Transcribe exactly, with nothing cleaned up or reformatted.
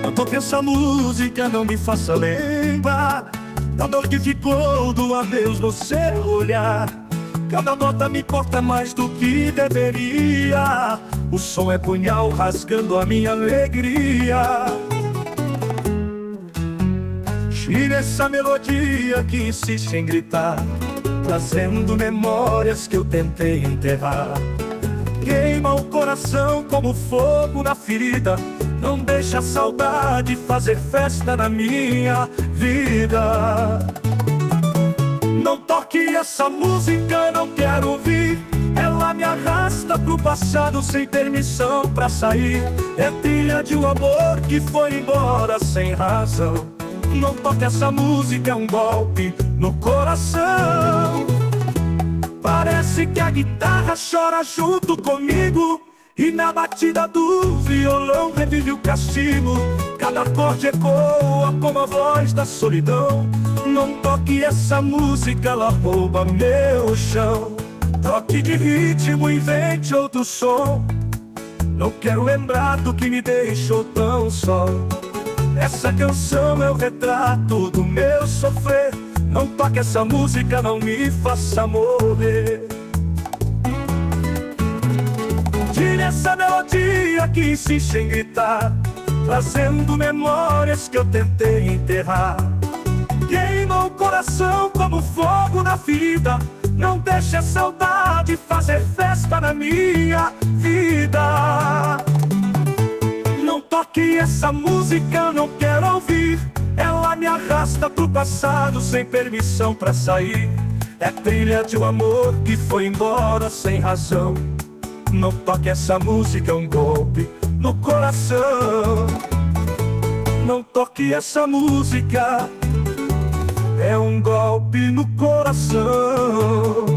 Não toque essa música, não me faça lembrar da dor que ficou do adeus no seu olhar. Cada nota me corta mais do que deveria. O som é punhal rasgando a minha alegria. Tire essa melodia que insiste em gritar, trazendo memórias que eu tentei enterrar. Queima o coração como fogo na ferida. Não deixa a saudade fazer festa na minha vida. Não toque essa música, não quero ouvir. Ela me arrasta pro passado sem permissão pra sair. É trilha de um amor que foi embora sem razão. Não toque essa música, é um golpe no coração. Parece que a guitarra chora junto comigo, e na batida do violão revive o castigo. Cada acorde ecoa como a voz da solidão. Não toque essa música, ela rouba meu chão. Toque de ritmo, invente outro som. Não quero lembrar do que me deixou tão só. Essa canção é o retrato do meu sofrer. Não toque essa música, não me faça morrer. Tire essa melodia que insiste em gritar, trazendo memórias que eu tentei enterrar. Queima o coração como fogo na ferida. Não deixe a saudade fazer festa na minha vida. Não toque essa música, não quero ouvir. Ela me arrasta pro passado sem permissão pra sair. É trilha de um amor que foi embora sem razão. Não toque essa música, é um golpe no coração. Não toque essa música, é um golpe no coração.